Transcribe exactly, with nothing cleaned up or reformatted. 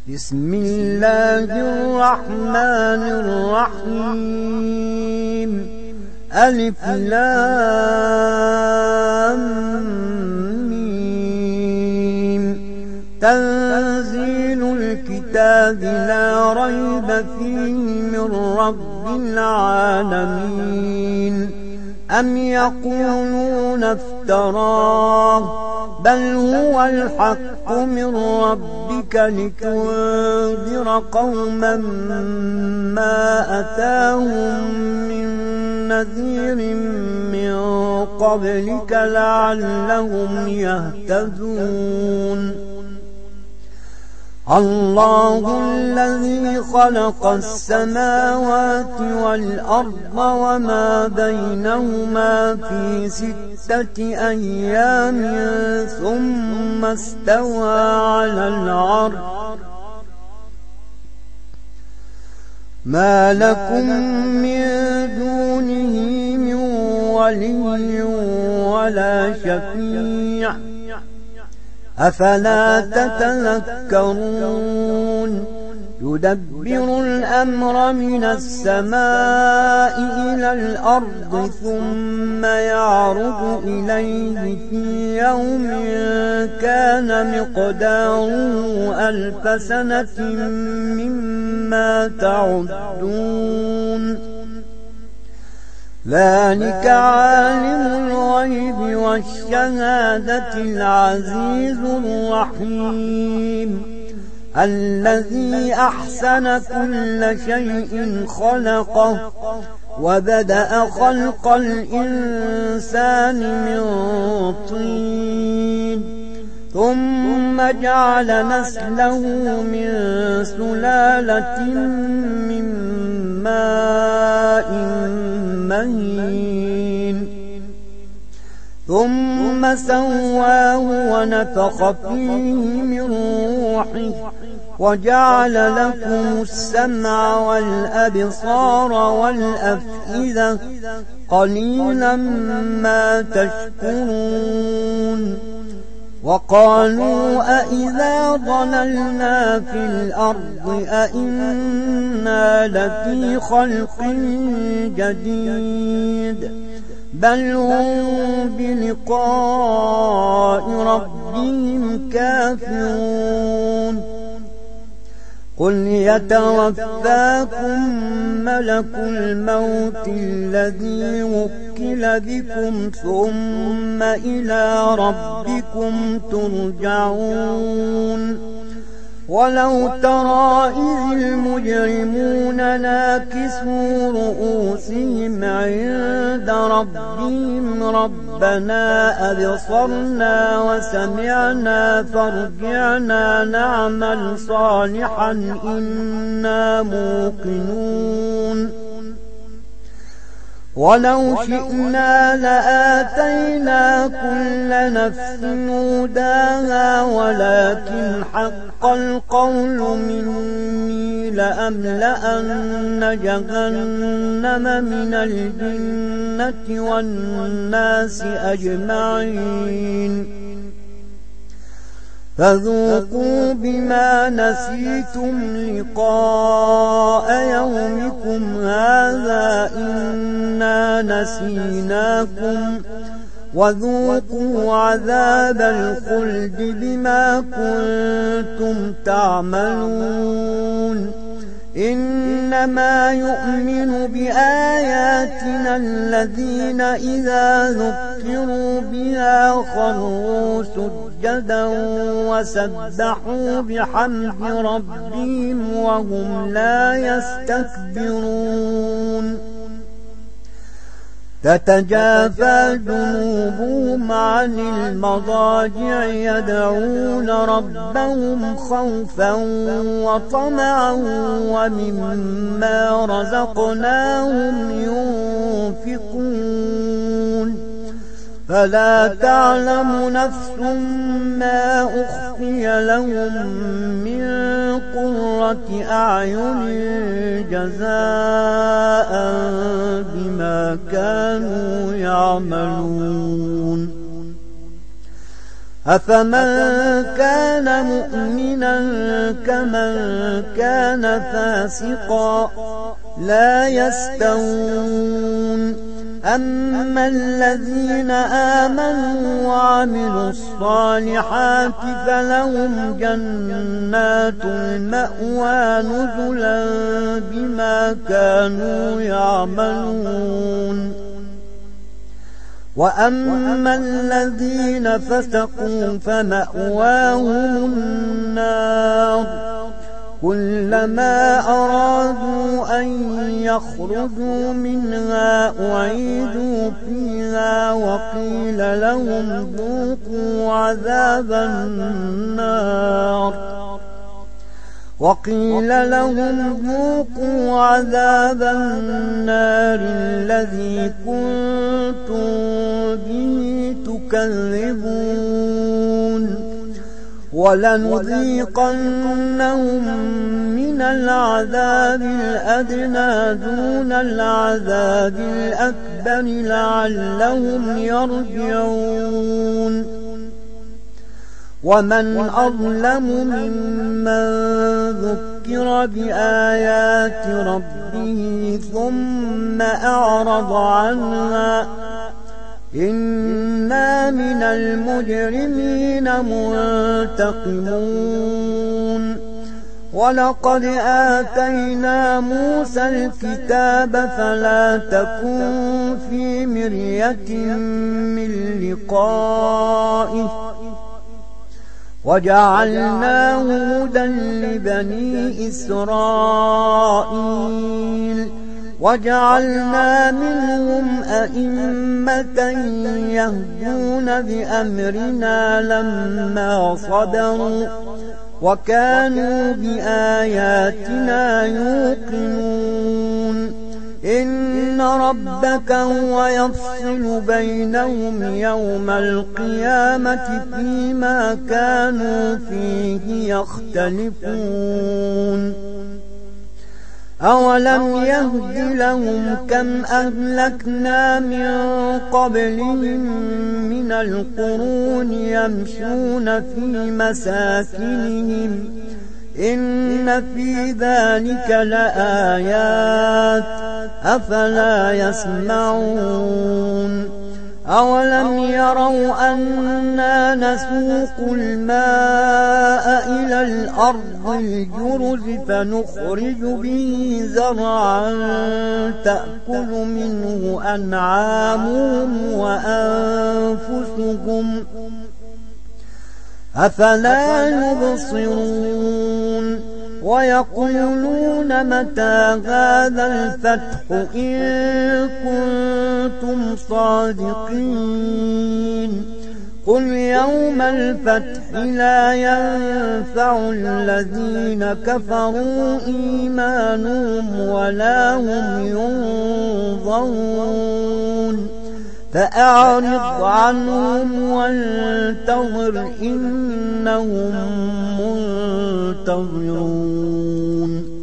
بسم الله الرحمن الرحيم ألف لام ميم تنزيل الكتاب لا ريب فيه من رب العالمين أم يقولون افتراه بل هو الحق من ربك لتنذر قوما ما أتاهم من نذير من قبلك لعلهم يهتدون الله الذي خلق السماوات والأرض وما بينهما في ستة أيام ثم استوى على العرش ما لكم من دونه من ولي ولا شفيع أفلا تتذكرون يدبر الأمر من السماء إلى الأرض ثم يعرج إليه في يوم كان مقداره ألف سنة مما تعدون ذلك عالم الغيب والشهادة العزيز الرحيم الذي أحسن كل شيء خلقه وبدأ خلق الإنسان من طين ثم جعل نسله من سلالة من ماء مهين ثم سواه ونفخ فيه من روحه وجعل لكم السمع والأبصار والأفئدة قليلا ما تشكرون وقالوا أإذا ضللنا في الأرض أإنا لفي خلق جديد بل هم بلقاء ربهم كافرون قل يتوفاكم ملك الموت الذي وكل بكم ثم إلى ربكم ترجعون ولو ترى إذ المجرمون ناكسوا رؤوسهم عند ربهم ربنا أبصرنا وسمعنا فارجعنا نعمل صالحا إنا موقنون ولو شئنا لآتينا كل نفس هداها ولكن حق القول مني لأملأن جهنم من الجنة والناس أجمعين فذوقوا بما نسيتم لقاء يومكم هذا إنا نسيناكم وذوقوا عذاب الخلد بما كنتم تعملون إنما يؤمن بآياتنا الذين إذا ذكروا بها خروا سجدا وسبحوا بحمد ربهم وهم لا يستكبرون تتجافى جنوبهم عن المضاجع يدعون ربهم خوفا وطمعا ومما رزقناهم ينفقون فلا تعلم نفس ما أخفي لهم من قرة أعين جزاء بما كانوا يعملون أفمن كان مؤمنا كمن كان فاسقا لا يستوون أما الذين آمنوا وعملوا الصالحات فلهم جنات المأوى نزلا بما كانوا يعملون وأما الذين فسقوا فمأواهم النار كلما أرادوا أن يخرجوا منها أعيدوا فيها وقيل لهم ذوقوا عذاب النار وقيل لهم ذوقوا عذاب النار الذي كنتم به تكذبون ولنذيقنهم من العذاب الأدنى دون العذاب الأكبر لعلهم يرجعون ومن أظلم ممن ذكر بآيات ربه ثم أعرض عنها إنا من المجرمين منتقمون ولقد آتينا موسى الكتاب فلا تكن في مرية من لقائه وجعلناه هدى لبني إسرائيل وجعلنا منهم أئمة يهدون بأمرنا لما صبروا وكانوا بآياتنا يوقنون إن ربك هو يفصل بينهم يوم القيامة فيما كانوا فيه يختلفون أولم يهد لهم كم أهلكنا من قبلهم من القرون يمشون في مساكنهم إن في ذلك لآيات أفلا يسمعون أولم يروا أنا نسوق الماء إلى الأرض الجرز فنخرج به زرعا تأكل منه أنعامهم وأنفسهم أفلا يبصرون ويقولون متى هذا الفتح إن كنتم صادقين قل يوم الفتح لا ينفع الذين كفروا إيمانهم ولا هم ينظرون فأعرض عنهم وانتظر إنهم منتظرون